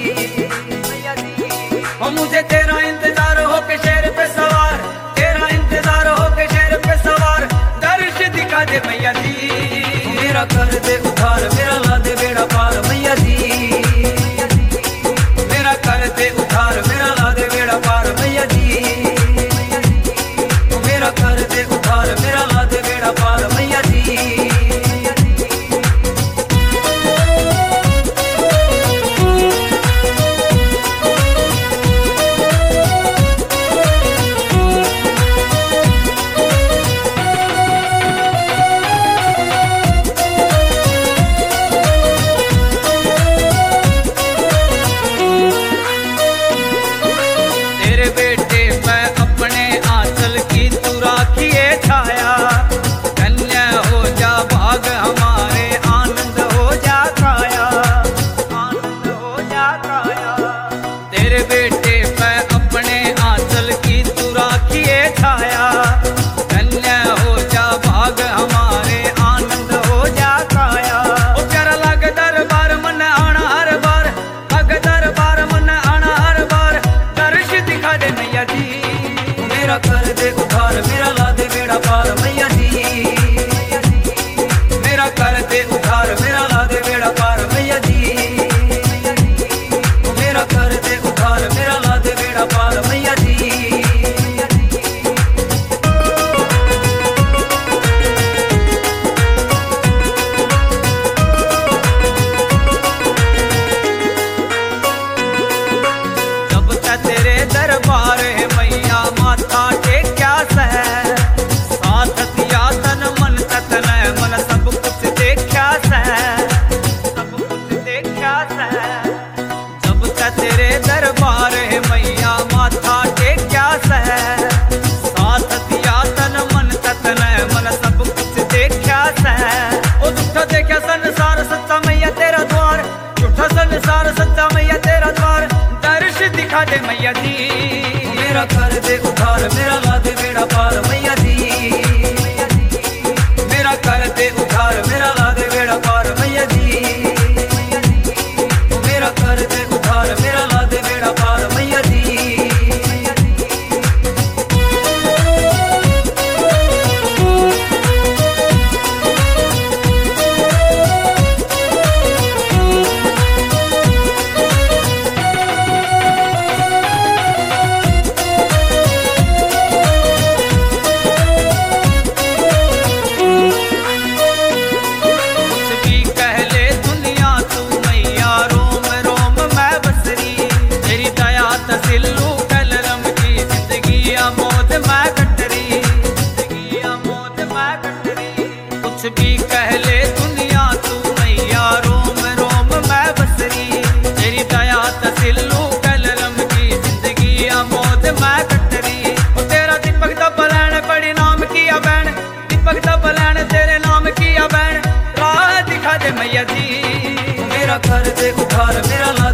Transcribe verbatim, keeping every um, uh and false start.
हो मुझे तेरा इंतजार हो के शेर पे सवार, तेरा इंतजार हो के शेर पे सवार, दर्श दिखा दे मैया जी। मेरा कर दे उधार, मेरा ला दे बेड़ा पार मैया जी। मेरा कर दे उधार, मेरा ला दे बेड़ा पार मैया जी। मेरा कर दे उधार, मेरा ला दे बेड़ा पार मैया जी। तेरे बेटे मैं अपने आंचल की तू राखिए छाया, धन्य हो जा भाग हमारे, आनंद हो जा काया, आनंद हो जा काया। तेरे बेटे मैं अपने आंचल की तू राखिए छाया, धन्य हो जा भाग हमारे, आनंद हो जा काया। ओ प्यारा लग दरबार मन आना हर बार, लग दरबार मन आना हर बार, दर्श दिखा दे मैया जी। मेरा कर दे उधार, मेरा ला दे बेड़ा पार मैया जी। मेरा कर दे उधार, मेरा ला दे बेड़ा पार मैया जी। मेरा कर दे उधार, मेरा ला दे बेड़ा पार मैया जी। जब तक तेरे दरबार है मैया माथा टेक्या सह, साथ दिया तन मन तन मन सब कुछ देखा सह, सब कुछ देखा सह। जब तक तेरे दरबार है मैया माथा टेक्या सह, साथ दिया तन मन तन मन सब कुछ देखा सह। ओ झूठा देखा संसार सच्चा मैया तेरा द्वार, झूठा संसार सच्चा मैया तेरा द्वार, दर्श दिखा दे मैया जी। मेरा कर दे उधार, मेरा ला दे बेड़ा पार मैया जी। मेरा कर दे उधार, मेरा ला दे बेड़ा पार मैया जी। मेरा कर दे उधार, मेरा ला दे बेड़ा पार मैया जी। सिल्लू कलरम की जिंदगी अमोद मैं कटरी, जिंदगी अमोद मैं कटरी। कुछ भी कह ले दुनिया तू मैया रोम रोम मैं बसरी, तेरी दया सिल्लू कलरम की जिंदगी अमोद मैं कटरी। ओ तेरा दीपक दा बलैन बड़ी नाम किया बैन, दीपक दा बलैन तेरे नाम किया बैन, राह दिखा दे मैया जी। मेरा कर दे उधार, मेरा